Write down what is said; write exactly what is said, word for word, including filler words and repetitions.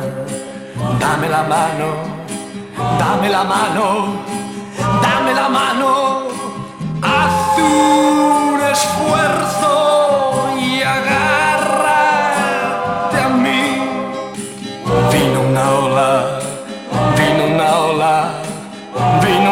dame la mano, dame la mano, dame la mano, haz un esfuerzo y agárrate a mí. Vino una ola, vino una ola, vino